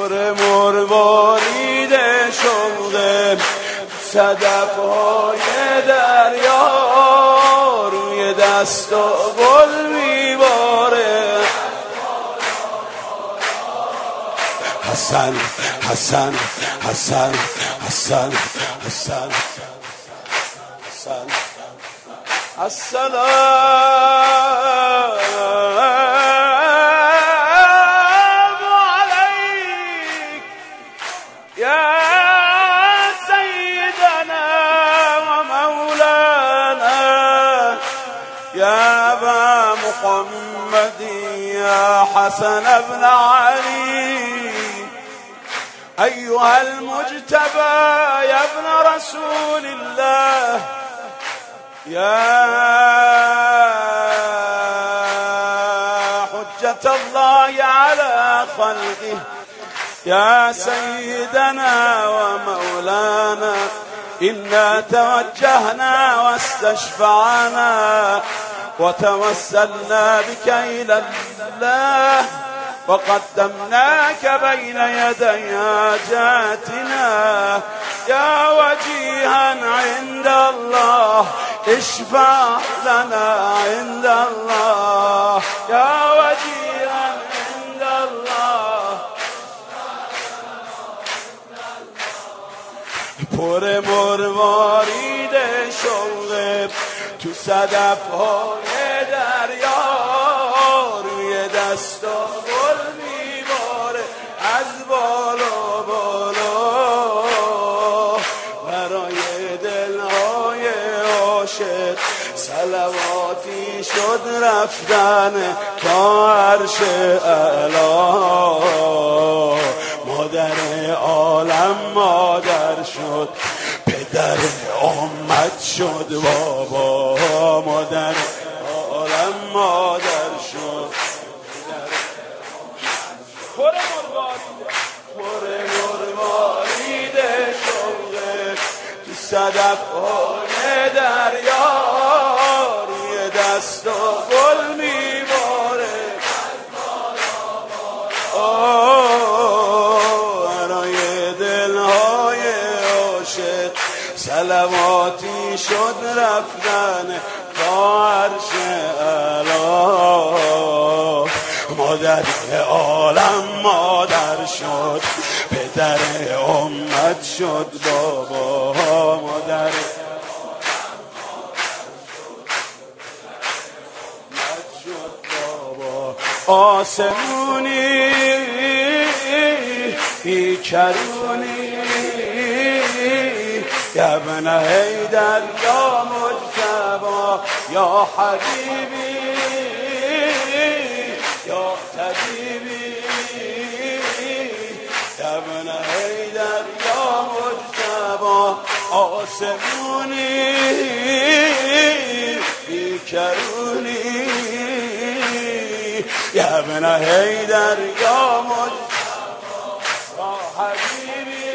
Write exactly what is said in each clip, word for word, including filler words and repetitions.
پر مروارید شوق صدف‌های دریا روی دست و گل میباره. حسن حسن حسن حسن حسن حسن السلام عليك يا سيدنا ومولانا يا أبا محمد يا حسن بن علي أيها المجتبى يا ابن رسول الله يا حجة الله على خلقه يا سيدنا ومولانا إنا توجهنا واستشفعنا وتوسلنا بك إلى الله وقدمناك بين يدي حاجاتنا يا وجيها عند الله اشفع لنا عند الله يا وجيها عند الله. پر مروارید شوق تو صدف‌های دریا روی دست و گل میباره از بالا بالا برای دلهای عاشق صلواتی شد رفتن تا عرش اعلی. مادر عالم مادر شد پدر امت شد بابا مادر عالم مادر شد پر مروارید شوق تو صدف‌های دریا روی دست و گل میباره برای دلهای عاشق صلواتی شد رفتن تا عرش اعلی. مادر عالم مادر شد پدر امت شد بابا مادر امت شد بابا. آسمونی بیکرونی یا ابن حیدر یا مجتبی یا حبیبی یا طبیبی یا ابن حیدر یا مجتبی. آسمونی بیکرونی یا ابن حیدر یا مجتبی یا حبیبی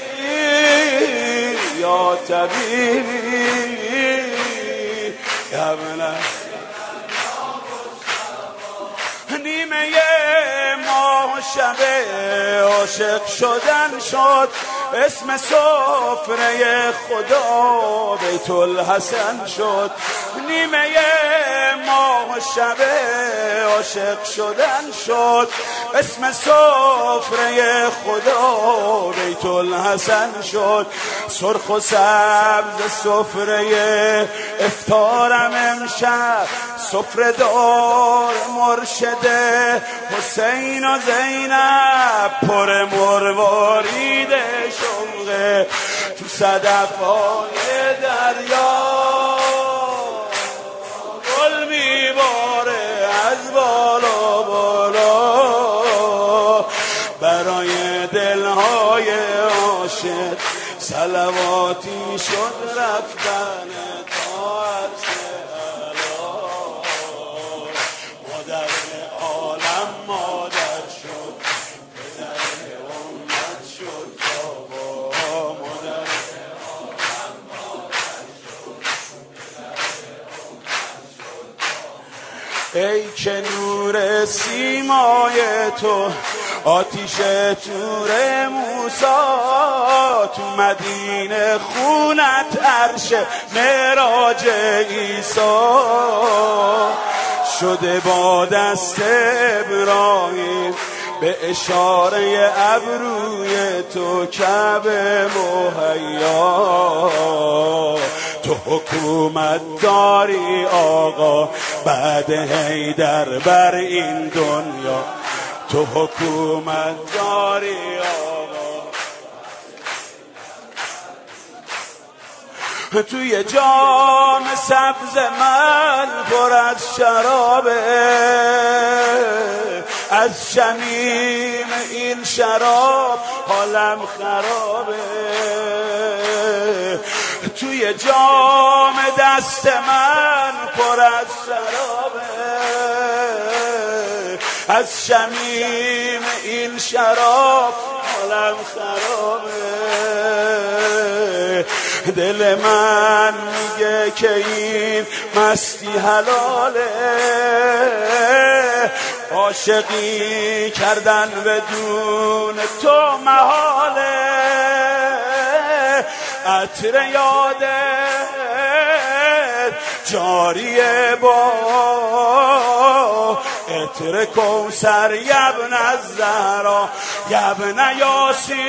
یا طبیبی یا ابن نیمه ماه شب عاشق شدن شد اسم سفره خدا بیت الحسن شد. نیمه ماه شب عاشق شدن شد اسم سفره خدا بیت الحسن شد. سرخ و سبز سفره افطارم امشب سفره دار مرشد حسین و زینب پر مروارید شوق تو صدف‌های دریا گل میباره از بالا بالا برای دلهای عاشق صلواتی شد رفتن تا عرش اعلی. مادر عالم مادر شد پدر امت شد بابا مادر عالم مادر شد پدر امت شد بابا. ای که نور سیمای تو آتیش تور موسی تو مدینه خونت عرش معراج عیسی شده با دست ابراهیم به اشاره ابروی تو کعبه مهیا تو حکومت داری آقا بعد حیدر بر این دنیا تو حکومت داری آقا توی جام سبز من پر از شرابه از شمیم این شراب حالم خرابه توی جام دست من پر از شرابه از شمیم این شراب حالم خرابه دل من میگه که این مستی حلاله عاشقی کردن بدون تو محاله عطر یادت جاریه با عطر کوثر یبن الزهرا یبن یاسین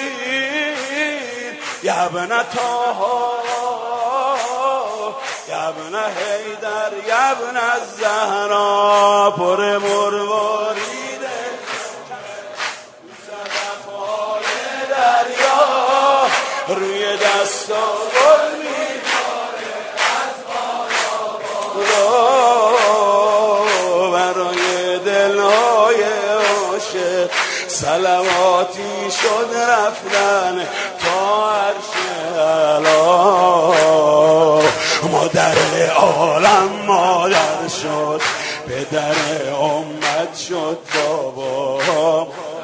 یبن طاها یبن حیدر یبن الزهرا پر مرواریده صدفان دریا روی دست و گل می‌باره از بالا برای دلهای عاشق صلواتی شد رفتن تا عرش اعلی مادر عالم مادر شد پدر امت شد بابا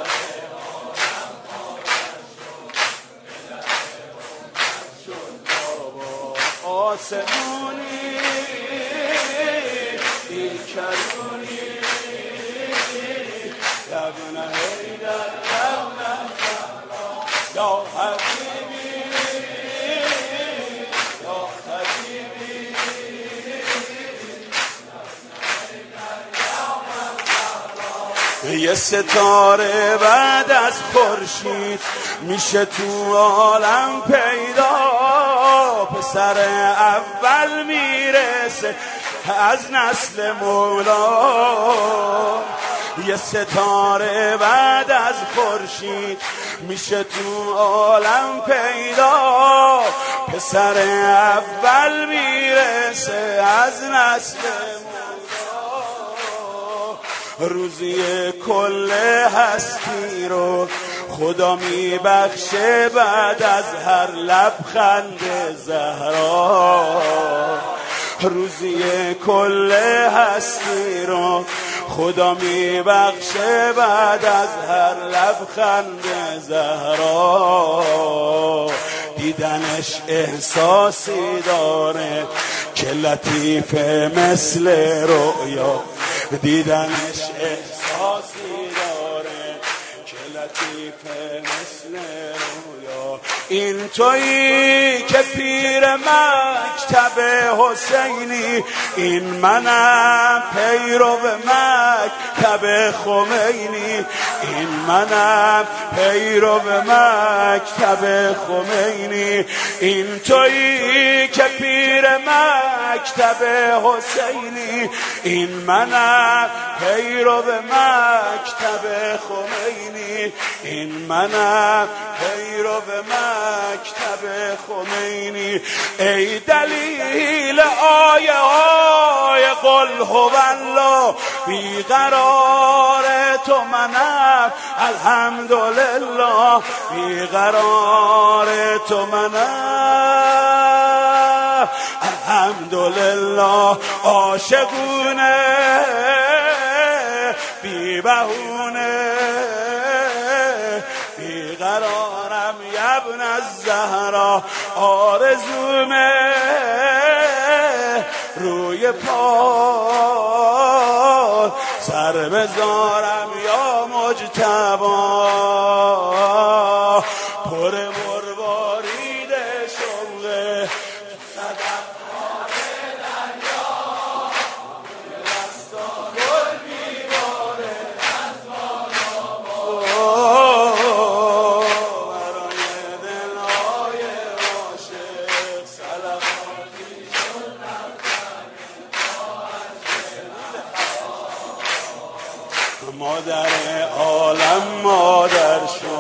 آسمونی این کرونی یبن حیدر یبن یا حبیبی یا حبیبی یه ستاره بعد از خورشید میشه تو عالم پیدا پسر اول میرسه از نسل مولا یه ستاره بعد از خورشید میشه تو عالم پیدا پسر اول میرسه از نسل مولا روزی کل هستی رو خدا میبخشه بعد از هر لبخند زهرا روزی کل هستی رو خدا میبخشه بعد از هر لبخند زهرا دیدنش احساسی داره که لطیفه مثل رؤیا دیدنش احساسی داره که لطیفه مثل رویا این تویی که پیر مکتب حسینی این منم پیرو مکتب خمینی این منم پیرو مکتب خمینی این تویی که پیر مکتب حسینی این منم پیرو مکتب خمینی این منم پیرو مکتب خمینی ای دلیل آیه های قل هو الله بیقرار تو منم الحمدلله بیقرار تو منم الحمدلله عاشقونه بی بهونه بیقرارم یبن الزهرا آرزومه روی پا سر بذارم یا مجتبا پر مروارید شوقه صدف های دریا دستا گل میباره از بالا برای دلهای عاشق سلواتی شد مادر عالم مادر شد